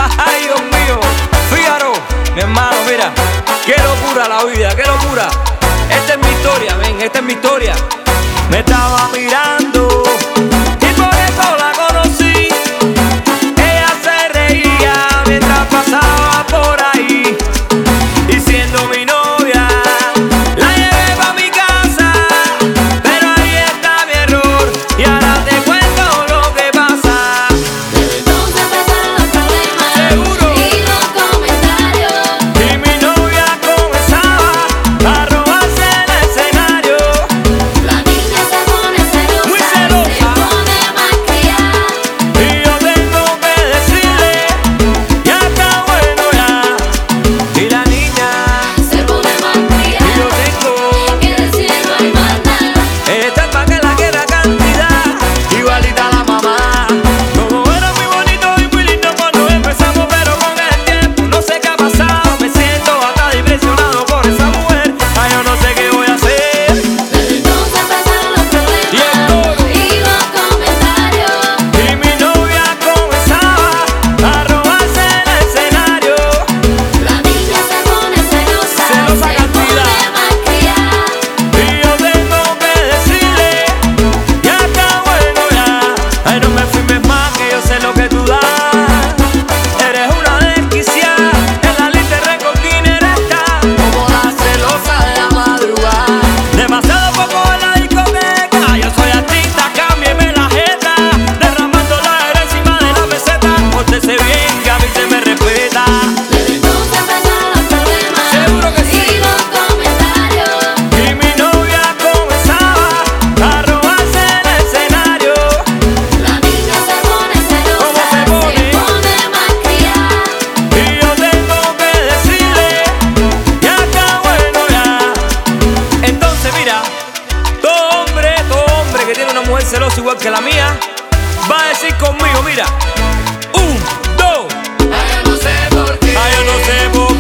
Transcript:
Ay, Dios mío, Fígaro, mi hermano, mira, qué locura la vida, qué locura. Esta es mi historia, ven, esta es mi historia. Me estaba mirando y por eso la conocí. Ella se reía mientras pasaba por ahí. Y siendo mi novia, la llevé pa' mi casa. Pero ahí está mi error y ahora te cuento lo que pasa. Desde entonces empezaron los problemas. Seguro. Y los comentarios. Y mi novia comenzaba a robarse el escenario. La niña se pone celosa. Muy celosa. Se pone malcriada. Y yo tengo que decirle, ya está bueno ya. Y la niña, Se pone y yo malcriada. tengo, Que decir no hay más nada. esta es pa' que la quiera cantidad, igualita a la mamá. Todo era muy bonito y muy lindo cuando empezamos, pero con el tiempo no sé qué ha pasado. Me siento hasta impresionado por esa mujer. Ay, yo no sé qué voy a hacer. Desde entonces empezaron los Y el coro. problemas. Y los comentarios. Y mi novia comenzaba a robarse el escenario. La niña se pone celosa. Celosa Se cantidad. pone malcriada. Y yo tengo que decirle, ya está bueno ya. Ay, no me firmes más, que yo sé lo que tú das. Eres una desquiciada, en la lista de récord Guinness está, como la celosa de la madrugada. Demasiado poco en la discoteca, yo soy artista, cámbieme la jeta. Derramando la encima de la meseta, pórtese bien, que a mí se me respeta. Desde entonces empezaron los problemas. Seguro que sí. Y los comentarios. Y mi novia comenzaba a robarse el escenario. La niña se pone celosa. ¿Cómo se pone? Se pone malcriada. Y yo tengo que decirle, ya está bueno ya. Entonces mira, todo hombre que tiene una mujer celosa igual que la mía, va a decir conmigo, mira, un, dos, Ay, yo no sé por qué. ay, yo no sé por